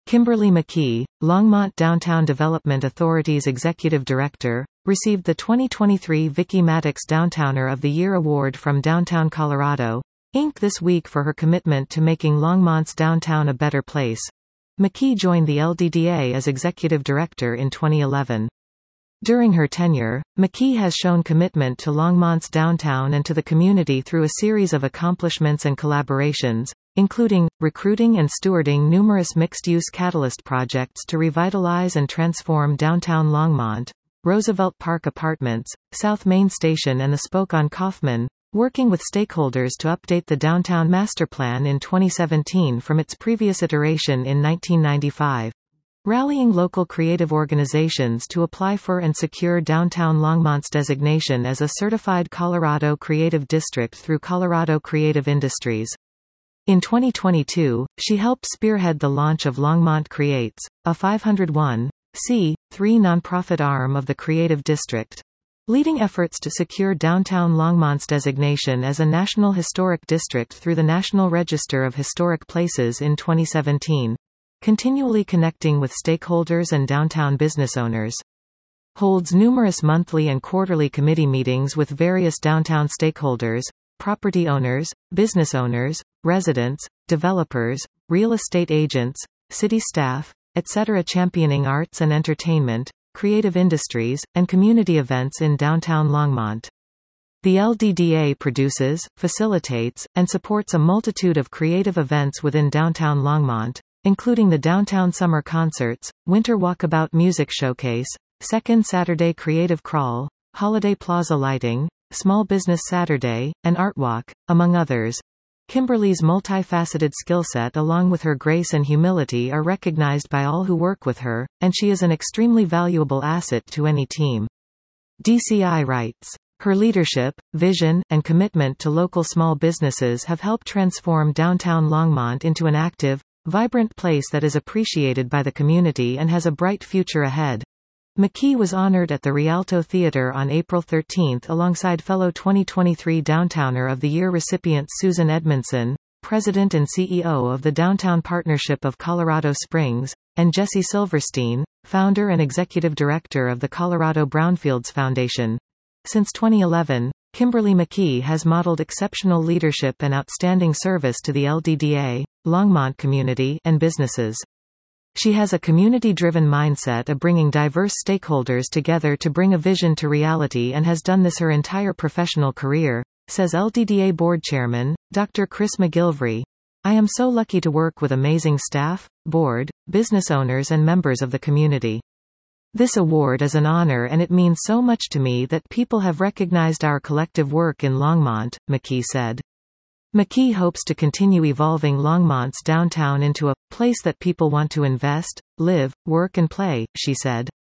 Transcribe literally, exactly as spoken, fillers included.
Kimberly McKee, Longmont Downtown Development Authority's Executive Director, received the twenty twenty-three Vicky Maddox Downtowner of the Year Award from Downtown Colorado, Incorporated this week for her commitment to making Longmont's downtown a better place. McKee joined the L D D A as Executive Director in twenty eleven. During her tenure, McKee has shown commitment to Longmont's downtown and to the community through a series of accomplishments and collaborations, including, recruiting and stewarding numerous mixed-use catalyst projects to revitalize and transform downtown Longmont, Roosevelt Park Apartments, South Main Station and the Spoke on Kaufman, working with stakeholders to update the Downtown Master Plan in twenty seventeen from its previous iteration in nineteen ninety-five. Rallying local creative organizations to apply for and secure downtown Longmont's designation as a certified Colorado Creative District through Colorado Creative Industries. In twenty twenty-two, she helped spearhead the launch of Longmont Creates, a five oh one c three nonprofit arm of the Creative District, leading efforts to secure downtown Longmont's designation as a National Historic District through the National Register of Historic Places in twenty seventeen. Continually connecting with stakeholders and downtown business owners. Holds numerous monthly and quarterly committee meetings with various downtown stakeholders, property owners, business owners, residents, developers, real estate agents, city staff, et cetera, championing arts and entertainment, creative industries, and community events in downtown Longmont. The L D D A produces, facilitates, and supports a multitude of creative events within downtown Longmont, including the Downtown Summer Concerts, Winter Walkabout Music Showcase, Second Saturday Creative Crawl, Holiday Plaza Lighting, Small Business Saturday, and Art Walk, among others. Kimberly's multifaceted skill set along with her grace and humility are recognized by all who work with her, and she is an extremely valuable asset to any team. D C I writes, her leadership, vision, and commitment to local small businesses have helped transform downtown Longmont into an active, vibrant place that is appreciated by the community and has a bright future ahead. McKee was honored at the Rialto Theater on April thirteenth alongside fellow twenty twenty-three Downtowner of the Year recipient Susan Edmondson, President and C E O of the Downtown Partnership of Colorado Springs, and Jesse Silverstein, Founder and Executive Director of the Colorado Brownfields Foundation. Since twenty eleven, Kimberly McKee has modeled exceptional leadership and outstanding service to the L D D A, Longmont community, and businesses. She has a community-driven mindset of bringing diverse stakeholders together to bring a vision to reality and has done this her entire professional career, says L D D A Board Chairman, Doctor Chris McGilvray. I am so lucky to work with amazing staff, board, business owners and members of the community. This award is an honor and it means so much to me that people have recognized our collective work in Longmont, McKee said. McKee hopes to continue evolving Longmont's downtown into a place that people want to invest, live, work and play, she said.